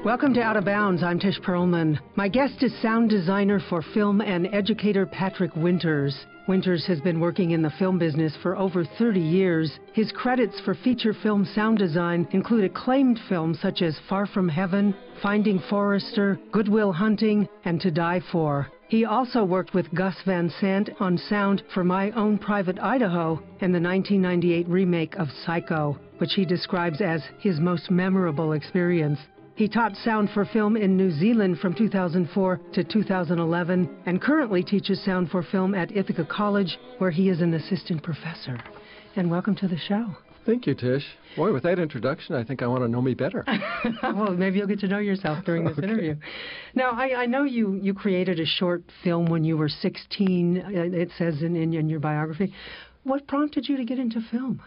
Welcome to Out of Bounds. I'm Tish Perlman. My guest is sound designer for film and educator Patrick Winters. Winters has been working in the film business for over 30 years. His credits for feature film sound design include acclaimed films such as Far From Heaven, Finding Forrester, Good Will Hunting, and To Die For. He also worked with Gus Van Sant on sound for My Own Private Idaho and the 1998 remake of Psycho, which he describes as his most memorable experience. He taught sound for film in New Zealand from 2004 to 2011 and currently teaches sound for film at Ithaca College, where he is an assistant professor. And welcome to the show. Thank you, Tish. Boy, with that introduction, I think I want to know me better. Well, maybe you'll get to know yourself during this interview. Now, I know you created a short film when you were 16, it says in your biography. What prompted you to get into film?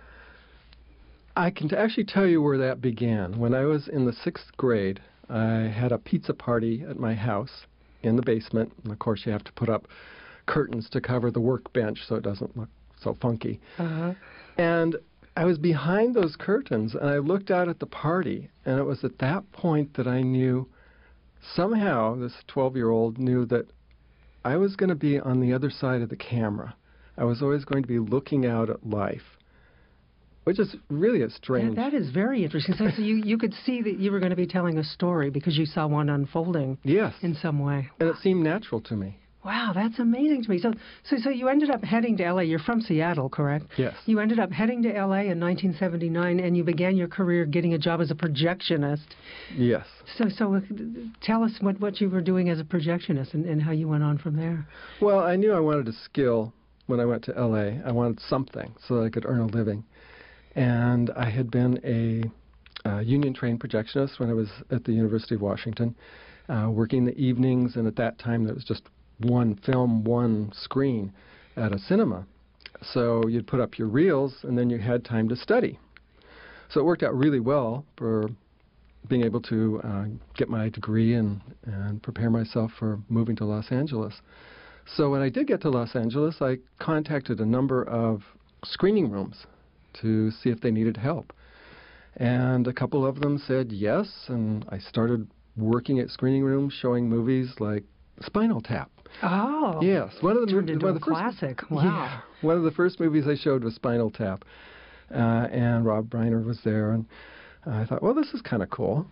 I can actually tell you where that began. When I was in the 6th grade, I had a pizza party at my house in the basement. And of course, you have to put up curtains to cover the workbench so it doesn't look so funky. And I was behind those curtains, and I looked out at the party, and it was at that point that I knew, somehow, this 12-year-old knew that I was going to be on the other side of the camera. I was always going to be looking out at life, which is really a strange... That is very interesting. So you could see that you were going to be telling a story because you saw one unfolding. Yes. In some way. And it seemed natural to me. Wow, that's amazing to me. So you ended up heading to L.A. You're from Seattle, correct? Yes. You ended up heading to L.A. in 1979, and you began your career getting a job as a projectionist. Yes. So tell us what you were doing as a projectionist and how you went on from there. Well, I knew I wanted a skill when I went to L.A. I wanted something so that I could earn a living. And I had been a union-trained projectionist when I was at the University of Washington, working the evenings, and at that time there was just one film, one screen at a cinema. So you'd put up your reels, and then you had time to study. So it worked out really well for being able to get my degree and prepare myself for moving to Los Angeles. So when I did get to Los Angeles, I contacted a number of screening rooms to see if they needed help. And a couple of them said yes, and I started working at screening rooms, showing movies like Spinal Tap. Oh. Yes. One of the classic. Wow. Yeah. One of the first movies I showed was Spinal Tap. And Rob Reiner was there, and I thought, well, this is kind of cool.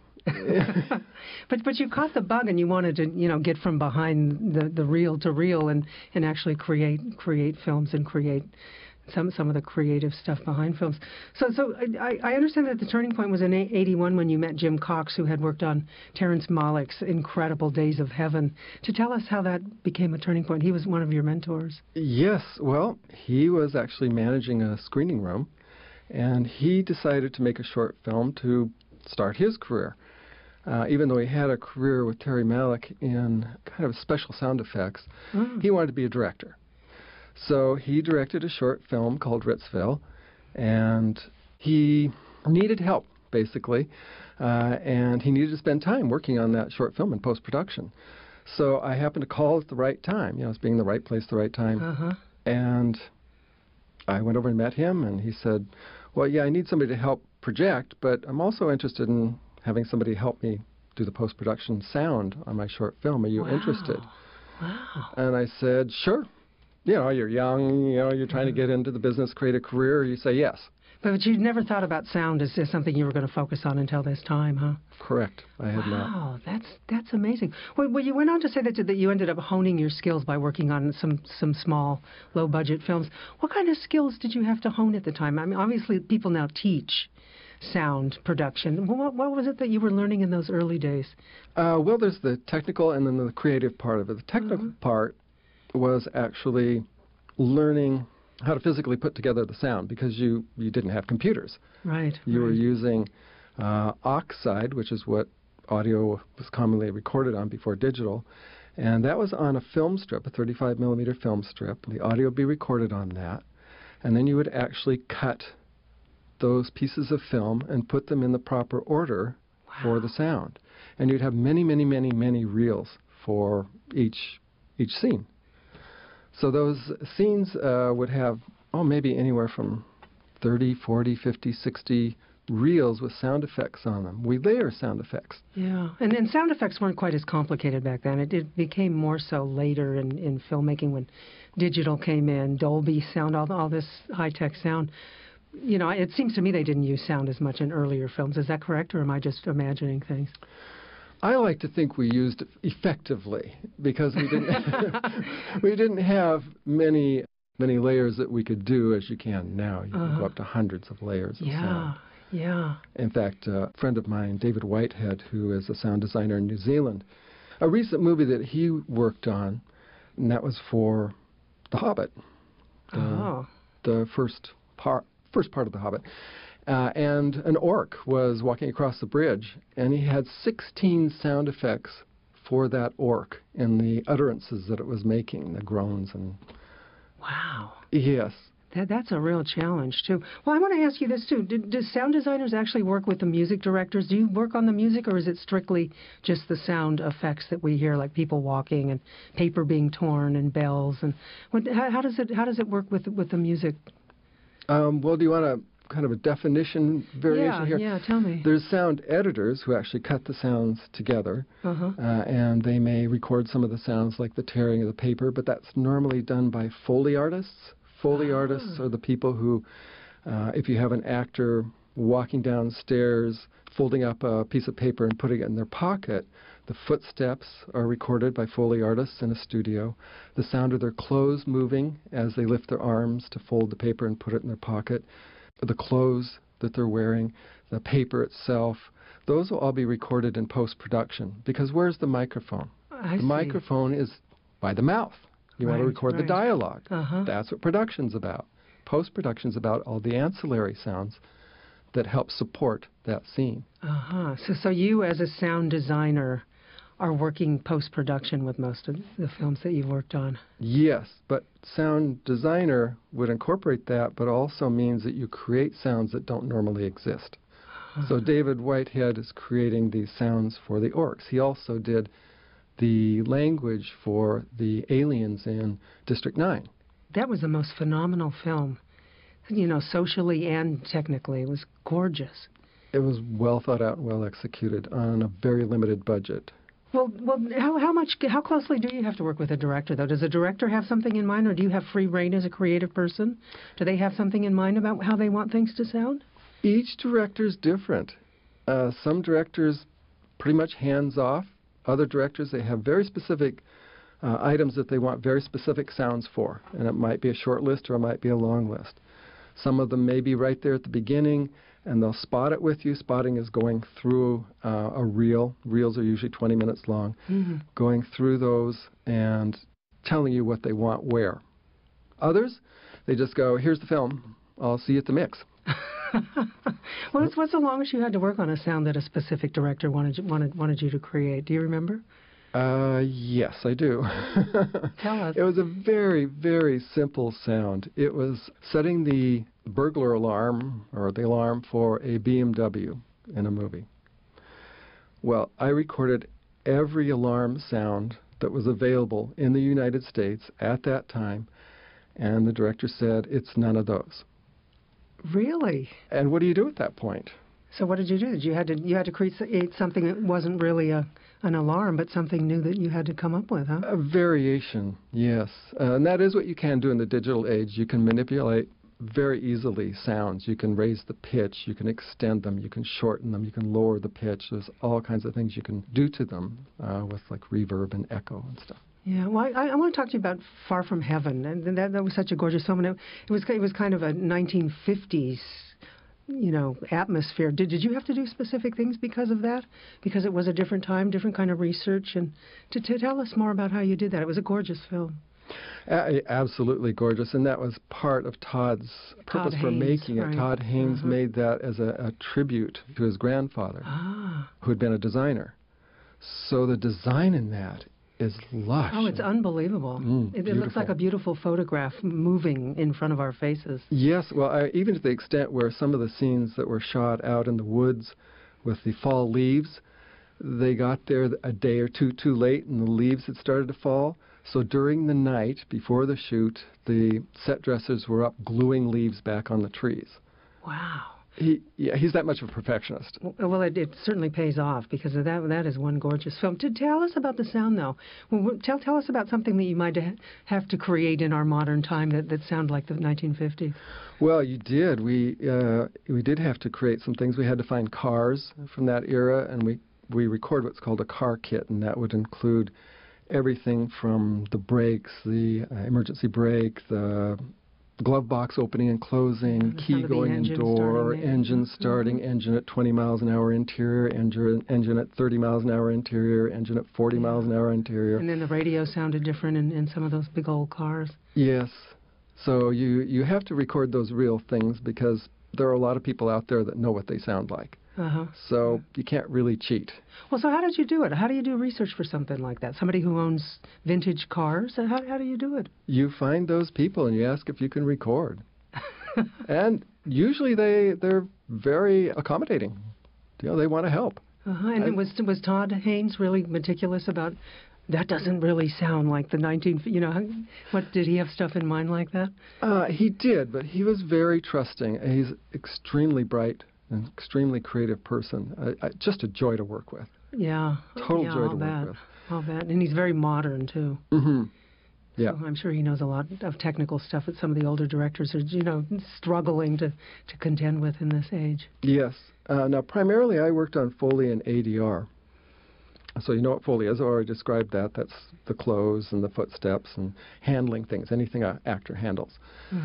But you caught the bug, and you wanted to get from behind the reel to reel and actually create films and create some of the creative stuff behind films. So I understand that the turning point was in 81 when you met Jim Cox, who had worked on Terrence Malick's incredible Days of Heaven. To tell us how that became a turning point. He was one of your mentors. Yes. Well, he was actually managing a screening room, and he decided to make a short film to start his career. Even though he had a career with Terry Malick in kind of special sound effects, he wanted to be a director. So he directed a short film called Ritzville, and he needed help, basically, and he needed to spend time working on that short film in post-production. So I happened to call at the right time, it was being the right place, the right time, and I went over and met him, and he said, well, yeah, I need somebody to help project, but I'm also interested in having somebody help me do the post-production sound on my short film. Are you interested? Wow. And I said, sure. You're young, you're trying to get into the business, create a career, you say yes. But you'd never thought about sound as something you were going to focus on until this time, huh? Correct. I had not. Wow, that's amazing. Well, you went on to say that you ended up honing your skills by working on some small, low-budget films. What kind of skills did you have to hone at the time? I mean, obviously, people now teach sound production. What was it that you were learning in those early days? Well, there's the technical and then the creative part of it. The technical part was actually learning how to physically put together the sound, because you didn't have computers. Right. You were using Oxide, which is what audio was commonly recorded on before digital, and that was on a film strip, a 35-millimeter film strip. The audio would be recorded on that, and then you would actually cut those pieces of film and put them in the proper order for the sound. And you'd have many, many, many, many reels for each scene. So those scenes would have, maybe anywhere from 30, 40, 50, 60 reels with sound effects on them. We layer sound effects. Yeah, and sound effects weren't quite as complicated back then. It became more so later in filmmaking when digital came in, Dolby sound, all this high-tech sound. You know, it seems to me they didn't use sound as much in earlier films. Is that correct, or am I just imagining things? I like to think we used it effectively because we didn't we didn't have many layers that we could do as you can now. You can go up to hundreds of layers of sound. Yeah. In fact, a friend of mine, David Whitehead, who is a sound designer in New Zealand, a recent movie that he worked on, and that was for The Hobbit, the first part of The Hobbit. And an orc was walking across the bridge, and he had 16 sound effects for that orc and the utterances that it was making, the groans and... Wow. Yes. That's a real challenge, too. Well, I want to ask you this, too. Do sound designers actually work with the music directors? Do you work on the music, or is it strictly just the sound effects that we hear, like people walking and paper being torn and bells? And how does it work with the music? Well, do you want a kind of a definition variation here? Yeah, tell me. There's sound editors who actually cut the sounds together, and they may record some of the sounds like the tearing of the paper, but that's normally done by Foley artists. Foley artists are the people who, if you have an actor walking downstairs, folding up a piece of paper and putting it in their pocket, the footsteps are recorded by Foley artists in a studio. The sound of their clothes moving as they lift their arms to fold the paper and put it in their pocket, the clothes that they're wearing, the paper itself, those will all be recorded in post-production. Because where's the microphone? The microphone is by the mouth. You want to record the dialogue. That's what production's about. Post-production's about all the ancillary sounds that help support that scene. So you, as a sound designer, are working post-production with most of the films that you've worked on. Yes, but sound designer would incorporate that, but also means that you create sounds that don't normally exist. So David Whitehead is creating these sounds for the orcs. He also did the language for the aliens in District 9. That was the most phenomenal film, you know, socially and technically. It was gorgeous. It was well thought out and well executed on a very limited budget. Well, how closely do you have to work with a director, though? Does a director have something in mind, or do you have free rein as a creative person? Do they have something in mind about how they want things to sound? Each director's different. Some directors pretty much hands off. Other directors, they have very specific items that they want very specific sounds for, and it might be a short list or it might be a long list. Some of them may be right there at the beginning, and they'll spot it with you. Spotting is going through a reel. Reels are usually 20 minutes long. Going through those and telling you what they want where. Others, they just go, here's the film. I'll see you at the mix. What's the longest you had to work on a sound that a specific director wanted you to create? Do you remember? Yes, I do. Tell us. It was a very, very simple sound. It was setting the burglar alarm, or the alarm for a BMW in a movie. Well, I recorded every alarm sound that was available in the United States at that time, and the director said, it's none of those. Really? And what do you do at that point? So what did you do? You had to create something that wasn't really an alarm, but something new that you had to come up with, huh? A variation, yes. And that is what you can do in the digital age. You can manipulate very easily sounds. You can raise the pitch, you can extend them, you can shorten them, you can lower the pitch. There's all kinds of things you can do to them with like reverb and echo and stuff. Yeah, well, I want to talk to you about Far From Heaven, and that was such a gorgeous film, and it was kind of a 1950s, you know, atmosphere. Did you have to do specific things because of that? Because it was a different time, different kind of research, and to tell us more about how you did that. It was a gorgeous film. Absolutely gorgeous, and that was part of Todd's purpose for making it. Right. Todd Haynes made that as a tribute to his grandfather, who had been a designer. So the design in that is lush. Oh, it's unbelievable. It looks like a beautiful photograph moving in front of our faces. Yes, well, even to the extent where some of the scenes that were shot out in the woods with the fall leaves, they got there a day or two too late and the leaves had started to fall. So during the night, before the shoot, the set dressers were up gluing leaves back on the trees. Wow. He's that much of a perfectionist. Well, it certainly pays off because of that is one gorgeous film. Tell us about the sound, though. Well, tell us about something that you might have to create in our modern time that sound like the 1950s. Well, you did. We did have to create some things. We had to find cars from that era, and we record what's called a car kit, and that would include everything from the brakes, the emergency brake, the glove box opening and closing, key going in door, engine starting, engine at 20 miles an hour interior, engine at 30 miles an hour interior, engine at 40 miles an hour interior. And then the radio sounded different in some of those big old cars. Yes. So you have to record those real things because there are a lot of people out there that know what they sound like. So you can't really cheat. Well, so how did you do it? How do you do research for something like that? Somebody who owns vintage cars? How do you do it? You find those people and you ask if you can record. And usually they're very accommodating. They want to help. And was Todd Haynes really meticulous about that? Doesn't really sound like the 19. What did he have stuff in mind like that? He did, but he was very trusting. He's extremely bright. An extremely creative person. Just a joy to work with. Yeah. Total joy to work with. I'll bet. And he's very modern, too. Mm-hmm. Yeah. So I'm sure he knows a lot of technical stuff that some of the older directors are, struggling to contend with in this age. Yes. Now, primarily I worked on Foley and ADR. So you know what Foley is, or I described that. That's the clothes and the footsteps and handling things, anything an actor handles.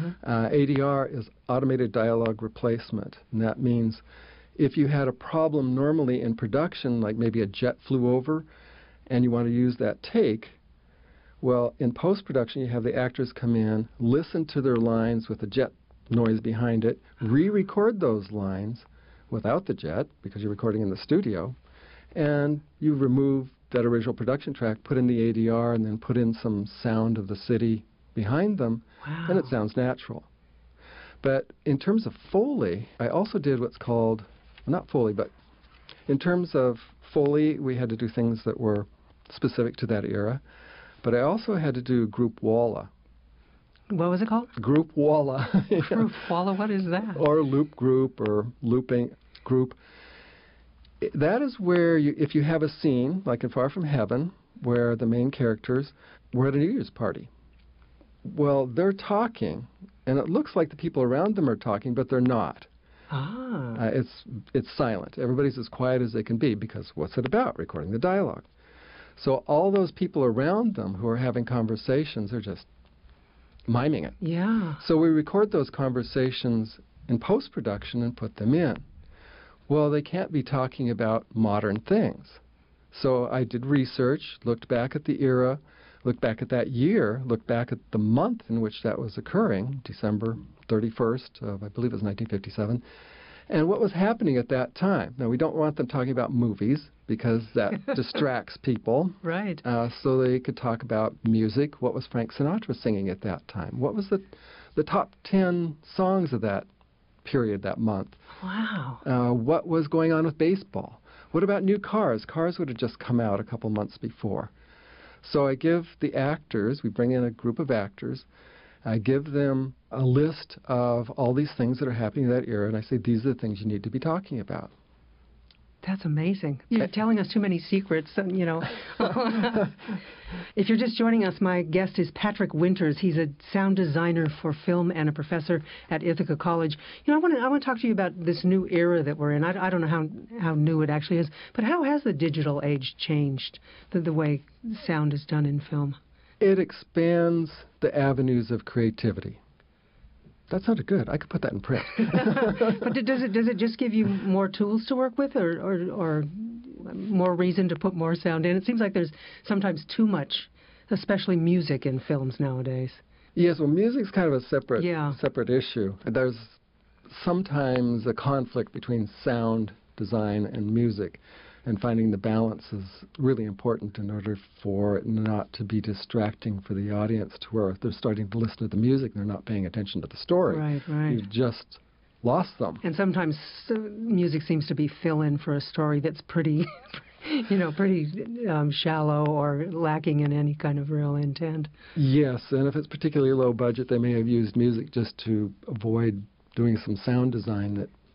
ADR is automated dialogue replacement, and that means if you had a problem normally in production, like maybe a jet flew over, and you want to use that take, well, in post-production you have the actors come in, listen to their lines with the jet noise behind it, re-record those lines without the jet, because you're recording in the studio, and you remove that original production track, put in the ADR, and then put in some sound of the city behind them, and it sounds natural. But in terms of Foley, I also did what's called, not Foley, but in terms of Foley, we had to do things that were specific to that era, but I also had to do group walla. What was it called? Group walla. Group walla, what is that? Or loop group, or looping group. That is where, if you have a scene, like in Far From Heaven, where the main characters were at a New Year's party. Well, they're talking, and it looks like the people around them are talking, but they're not. It's silent. Everybody's as quiet as they can be, because what's it about? Recording the dialogue. So all those people around them who are having conversations are just miming it. Yeah. So we record those conversations in post-production and put them in. Well, they can't be talking about modern things. So I did research, looked back at the era, looked back at that year, looked back at the month in which that was occurring, December 31st of, I believe it was 1957, and what was happening at that time. Now, we don't want them talking about movies because that distracts people. Right. So they could talk about music. What was Frank Sinatra singing at that time? What was the top 10 songs of that period, that month? Wow. What was going on with baseball? What about new cars? Cars would have just come out a couple months before. So I give the actors, we bring in a group of actors, I give them a list of all these things that are happening in that era, and I say, these are the things you need to be talking about. That's amazing. You're telling us too many secrets, If you're just joining us, my guest is Patrick Winters. He's a sound designer for film and a professor at Ithaca College. I want to talk to you about this new era that we're in. I don't know how new it actually is, but how has the digital age changed the way sound is done in film? It expands the avenues of creativity. That sounded good. I could put that in print. But does it just give you more tools to work with, or more reason to put more sound in? It seems like there's sometimes too much, especially music in films nowadays. Yes, well, music's kind of a separate issue. There's sometimes a conflict between sound design and music, and finding the balance is really important in order for it not to be distracting for the audience to where they're starting to listen to the music and they're not paying attention to the story. Right. You've just lost them. And sometimes music seems to be fill-in for a story that's pretty, shallow or lacking in any kind of real intent. Yes, and if it's particularly low budget, they may have used music just to avoid doing some sound design that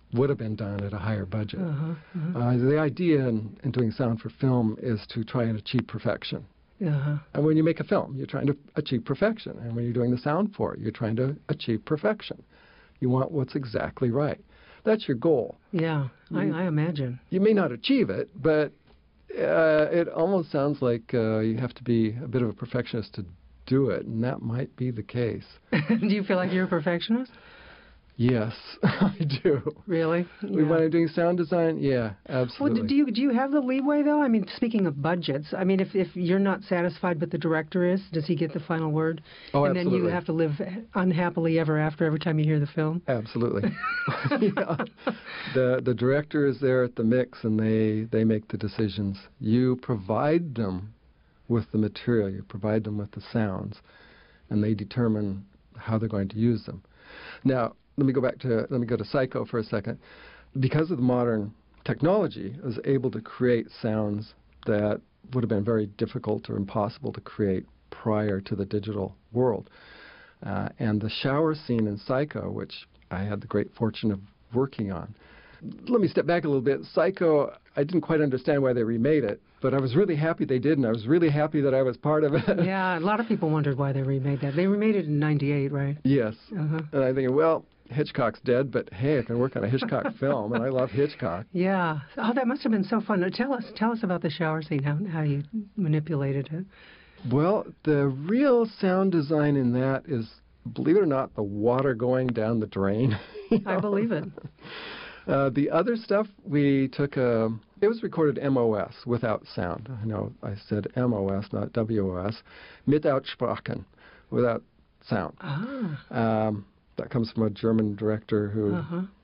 would have been done at a higher budget. Uh-huh. The idea in doing sound for film is to try and achieve perfection. Uh-huh. And when you make a film, you're trying to achieve perfection. And when you're doing the sound for it, you're trying to achieve perfection. You want what's exactly right. That's your goal. Yeah, I imagine. You may not achieve it, but it almost sounds like you have to be a bit of a perfectionist to do it, and that might be the case. Do you feel like you're a perfectionist? Yes, I do. Really? When I'm doing sound design, yeah, absolutely. Well, do you have the leeway, though? I mean, speaking of budgets, I mean, if you're not satisfied but the director is, does he get the final word? Oh, and absolutely. then you have to live unhappily ever after every time you hear the film? Absolutely. Yeah. The director is there at the mix, and they make the decisions. You provide them with the material, you provide them with the sounds, and they determine how they're going to use them. Now, let me go to Psycho for a second. Because of the modern technology, I was able to create sounds that would have been very difficult or impossible to create prior to the digital world. And the shower scene in Psycho, which I had the great fortune of working on. Let me step back a little bit. Psycho, I didn't quite understand why they remade it, but I was really happy they did, and I was really happy that I was part of it. Yeah, a lot of people wondered why they remade that. They remade it in '98, right? Yes. Uh-huh. And I think, well, Hitchcock's dead, but hey, I can work on a Hitchcock film, and I love Hitchcock. Yeah. Oh, that must have been so fun. Tell us about the shower scene, how you manipulated it. Well, the real sound design in that is, believe it or not, the water going down the drain. I believe it. The other stuff, we took it was recorded MOS, without sound. I know I said MOS, not WOS. Mit Aussprachen, without sound. Ah. That comes from a German director who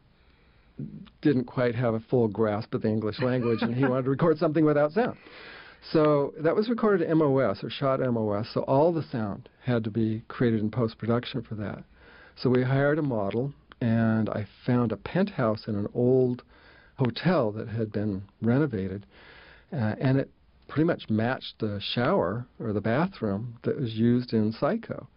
didn't quite have a full grasp of the English language, and he wanted to record something without sound. So that was recorded MOS, or shot MOS, so all the sound had to be created in post-production for that. So we hired a model, and I found a penthouse in an old hotel that had been renovated, and it pretty much matched the shower, or the bathroom, that was used in Psycho.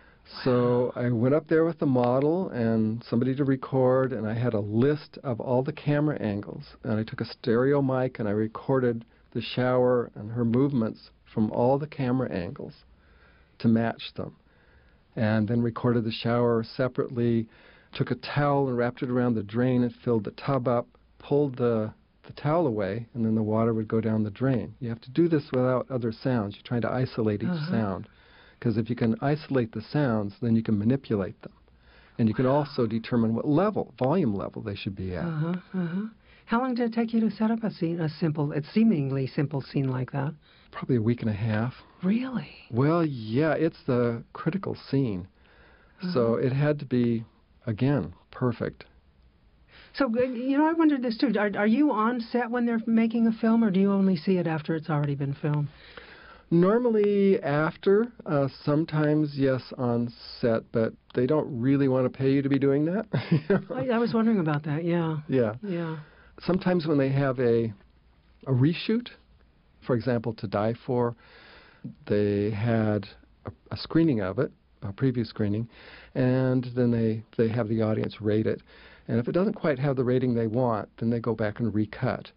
So I went up there with the model and somebody to record, and I had a list of all the camera angles. And I took a stereo mic and I recorded the shower and her movements from all the camera angles to match them. And then recorded the shower separately, took a towel and wrapped it around the drain and filled the tub up, pulled the towel away, and then the water would go down the drain. You have to do this without other sounds. You're trying to isolate each sound. Because if you can isolate the sounds, then you can manipulate them. And you can also determine what volume level they should be at. How long did it take you to set up a seemingly simple scene like that? Probably a week and a half. Really? Well, yeah, it's the critical scene. So it had to be, again, perfect. So, I wondered this too. Are you on set when they're making a film, or do you only see it after it's already been filmed? Normally after, sometimes yes on set, but they don't really want to pay you to be doing that. I was wondering about that, yeah. Yeah. Sometimes when they have a reshoot, for example, To Die For, they had a screening of it, a preview screening, and then they have the audience rate it. And if it doesn't quite have the rating they want, then they go back and recut.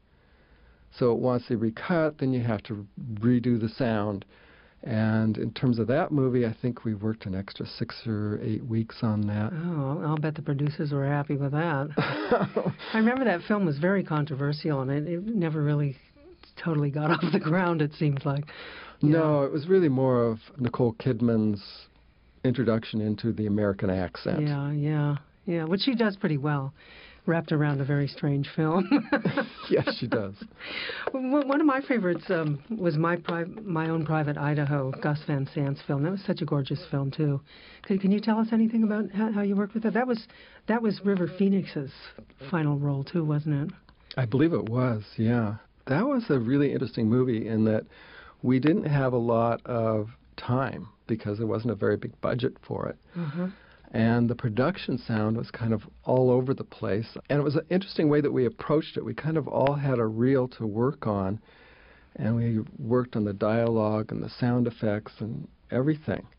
So once they recut, then you have to redo the sound. And in terms of that movie, I think we worked an extra 6 or 8 weeks on that. Oh, I'll bet the producers were happy with that. I remember that film was very controversial, and it never really totally got off the ground, it seems like. No, it was really more of Nicole Kidman's introduction into the American accent. Yeah, which she does pretty well, wrapped around a very strange film. Yes, she does. One of my favorites was My Own Private Idaho, Gus Van Sant's film. That was such a gorgeous film too. Can you tell us anything about how you worked with it? That was River Phoenix's final role too, wasn't it? I believe it was. Yeah, that was a really interesting movie in that we didn't have a lot of time because there wasn't a very big budget for it. And the production sound was kind of all over the place. And it was an interesting way that we approached it. We kind of all had a reel to work on, and we worked on the dialogue and the sound effects and everything.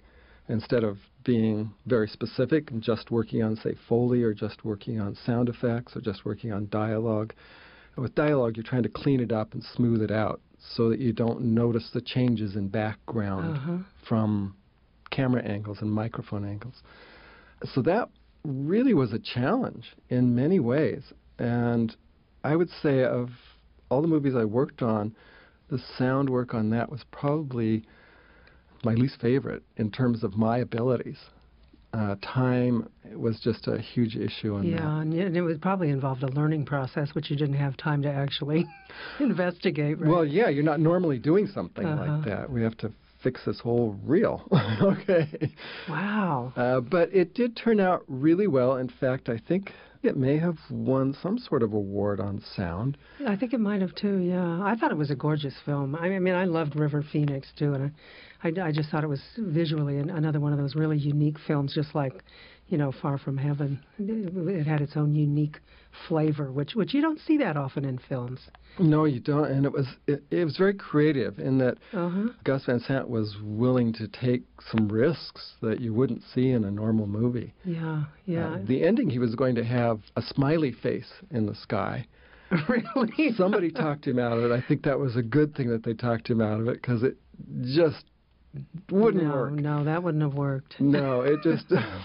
instead of being very specific and just working on, say, Foley or just working on sound effects or just working on dialogue. With dialogue, you're trying to clean it up and smooth it out so that you don't notice the changes in background from camera angles and microphone angles. So that really was a challenge in many ways. And I would say of all the movies I worked on, the sound work on that was probably my least favorite in terms of my abilities. Time was just a huge issue on that. Yeah, and it was probably involved a learning process, which you didn't have time to actually investigate, right? Well, yeah, you're not normally doing something like that. We have to fix this whole reel. Okay. Wow. But it did turn out really well. In fact, I think it may have won some sort of award on sound. I think it might have too, yeah. I thought it was a gorgeous film. I mean, I loved River Phoenix too, and I just thought it was visually another one of those really unique films, just like, you know, Far From Heaven. It had its own unique flavor, which you don't see that often in films. No, you don't, and it was very creative in that Gus Van Sant was willing to take some risks that you wouldn't see in a normal movie. Yeah, yeah. The ending, he was going to have a smiley face in the sky. Really? Somebody talked him out of it. I think that was a good thing that they talked him out of it, because it just wouldn't work. No, that wouldn't have worked. No, it just.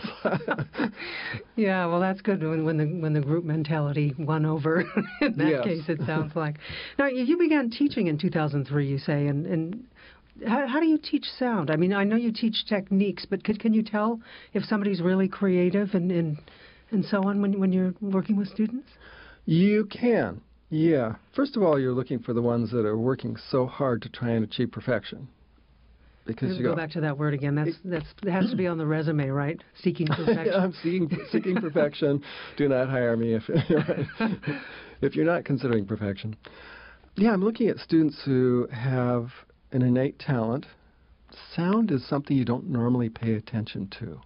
Yeah, well, that's good when the group mentality won over. In that case, it sounds like. Now, you began teaching in 2003, you say, and how do you teach sound? I mean, I know you teach techniques, but can you tell if somebody's really creative and so on when you're working with students? You can, yeah. First of all, you're looking for the ones that are working so hard to try and achieve perfection. Because go back to that word again. That has to be on the resume, right? Seeking perfection. I'm seeking perfection. Do not hire me if you're not considering perfection. Yeah, I'm looking at students who have an innate talent. Sound is something you don't normally pay attention to.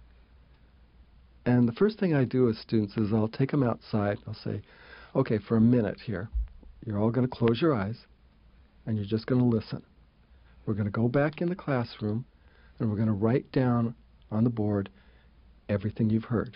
And the first thing I do with students is I'll take them outside. I'll say, okay, for a minute here, you're all going to close your eyes, and you're just going to listen. We're going to go back in the classroom, and we're going to write down on the board everything you've heard.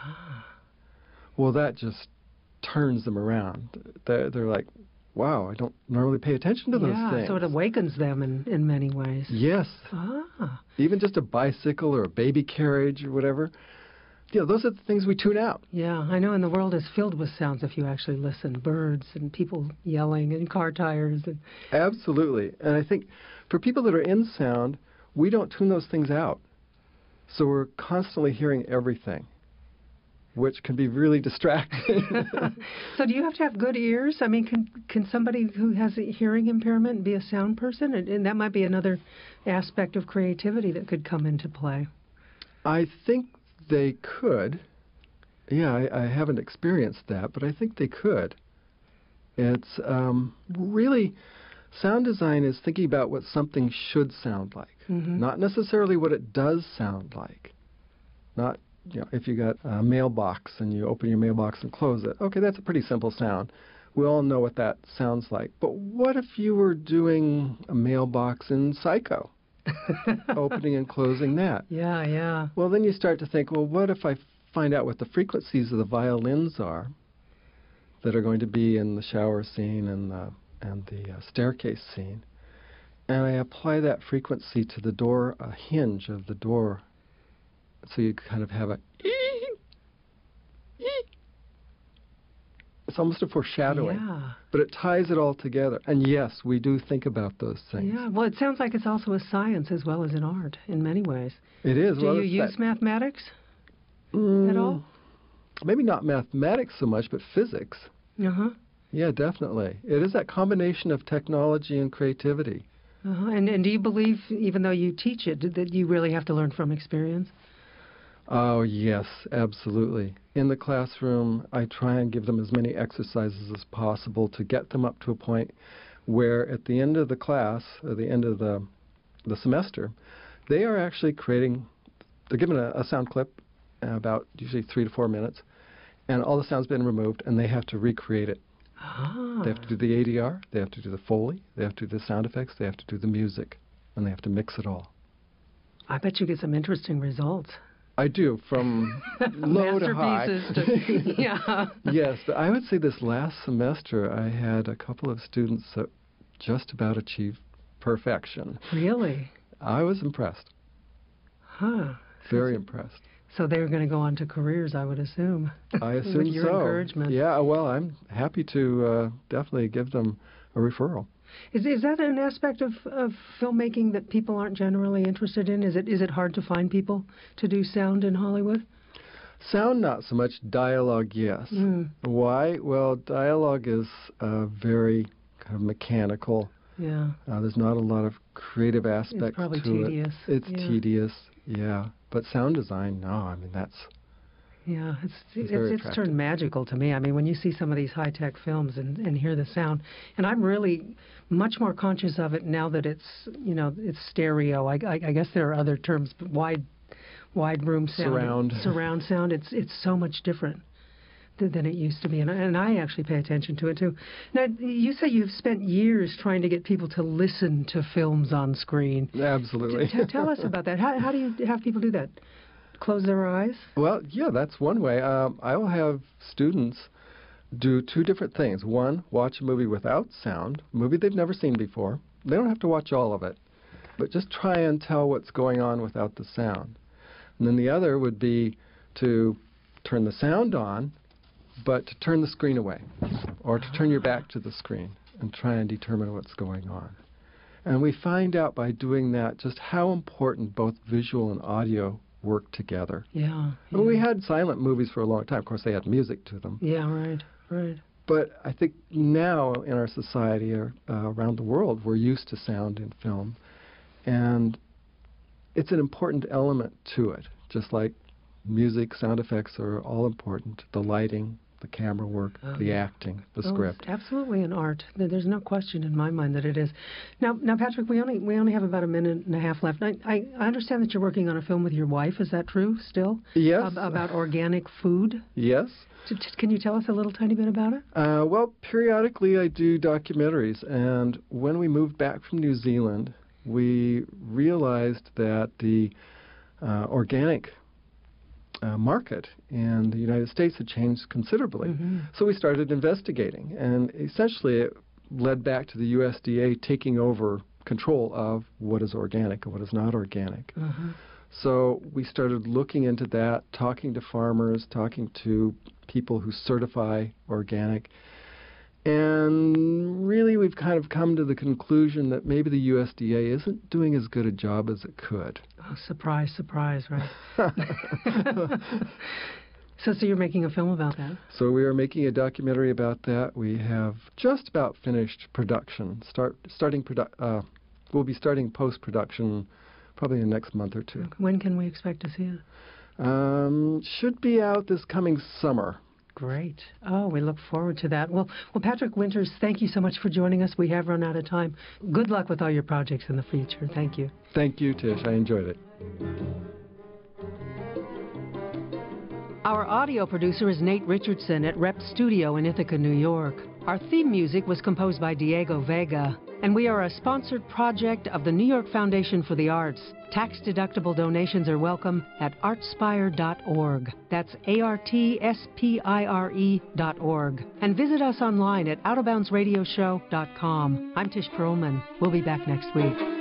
Well, that just turns them around. They're like, wow, I don't normally pay attention to those things. Yeah, so it awakens them in many ways. Yes. Even just a bicycle or a baby carriage or whatever. Yeah, those are the things we tune out. Yeah, I know, and the world is filled with sounds if you actually listen. Birds and people yelling and car tires. Absolutely. And I think for people that are in sound, we don't tune those things out. So we're constantly hearing everything, which can be really distracting. So do you have to have good ears? I mean, can somebody who has a hearing impairment be a sound person? And that might be another aspect of creativity that could come into play. I think they could. Yeah, I haven't experienced that, but I think they could. It's really, sound design is thinking about what something should sound like, not necessarily what it does sound like. Not, you know, if you got a mailbox and you open your mailbox and close it, okay, that's a pretty simple sound. We all know what that sounds like. But what if you were doing a mailbox in Psycho? Opening and closing that. Yeah, yeah. Well, then you start to think, well, what if I find out what the frequencies of the violins are that are going to be in the shower scene and the staircase scene, and I apply that frequency to the door, a hinge of the door, so you kind of have a It's almost a foreshadowing. Yeah. But it ties it all together. And yes, we do think about those things. Yeah, well, it sounds like it's also a science as well as an art in many ways. It is. Do you use mathematics at all? Maybe not mathematics so much, but physics. Yeah, definitely. It is that combination of technology and creativity. And do you believe, even though you teach it, that you really have to learn from experience? Oh, yes, absolutely. In the classroom, I try and give them as many exercises as possible to get them up to a point where at the end of the class, or the end of the semester, they are actually they're given a sound clip, about usually 3 to 4 minutes, and all the sound's been removed, and they have to recreate it. They have to do the ADR, they have to do the Foley, they have to do the sound effects, they have to do the music, and they have to mix it all. I bet you get some interesting results. I do, from low to high. Masterpieces to, yeah. Yes, but I would say this last semester I had a couple of students that just about achieved perfection. Really? I was impressed. Huh. Very impressed. So they're going to go on to careers, I would assume. I assume With your so. encouragement. Yeah, well, I'm happy to definitely give them a referral. Is that an aspect of filmmaking that people aren't generally interested in? Is it hard to find people to do sound in Hollywood? Sound, not so much. Dialogue, yes. Why? Well, dialogue is very kind of mechanical. Yeah. There's not a lot of creative aspects to it. It's probably tedious. It's tedious, yeah. But sound design, no, I mean, that's... Yeah, very it's turned magical to me. I mean, when you see some of these high-tech films and hear the sound, and I'm really much more conscious of it now that it's stereo. I guess there are other terms, but wide room sound, surround sound. It's so much different than it used to be, and I actually pay attention to it too. Now, you say you've spent years trying to get people to listen to films on screen. Absolutely. Tell us about that. How do you have people do that? Close their eyes? Well, yeah, that's one way. I will have students do two different things. One, watch a movie without sound, a movie they've never seen before. They don't have to watch all of it, but just try and tell what's going on without the sound. And then the other would be to turn the sound on, but to turn the screen away, or to turn your back to the screen and try and determine what's going on. And we find out by doing that just how important both visual and audio work together. Yeah. Well, we had silent movies for a long time. Of course, they had music to them. Yeah, right. But I think now in our society around the world, we're used to sound in film. And it's an important element to it, just like music, sound effects are all important. The lighting, the camera work, the acting, the script. It's absolutely an art. There's no question in my mind that it is. Now, Patrick, we only have about a minute and a half left. I understand that you're working on a film with your wife. Is that true still? Yes. About organic food? Yes. Can you tell us a little tiny bit about it? Well, periodically I do documentaries. And when we moved back from New Zealand, we realized that the organic market in the United States had changed considerably. So we started investigating, and essentially it led back to the USDA taking over control of what is organic and what is not organic. So we started looking into that, talking to farmers, talking to people who certify organic, and really we've kind of come to the conclusion that maybe the USDA isn't doing as good a job as it could. Oh, surprise, right. So you're making a film about that? So we are making a documentary about that. We have just about finished production. We'll be starting post-production probably in the next month or two. Okay. When can we expect to see it? Should be out this coming summer. Great. Oh, we look forward to that. Well, Patrick Winters, thank you so much for joining us. We have run out of time. Good luck with all your projects in the future. Thank you. Thank you, Tish. I enjoyed it. Our audio producer is Nate Richardson at Rep Studio in Ithaca, New York. Our theme music was composed by Diego Vega, and we are a sponsored project of the New York Foundation for the Arts. Tax-deductible donations are welcome at artspire.org. That's ARTSPIRE.org. And visit us online at OutofBoundsRadioshow.com. I'm Tish Perlman. We'll be back next week.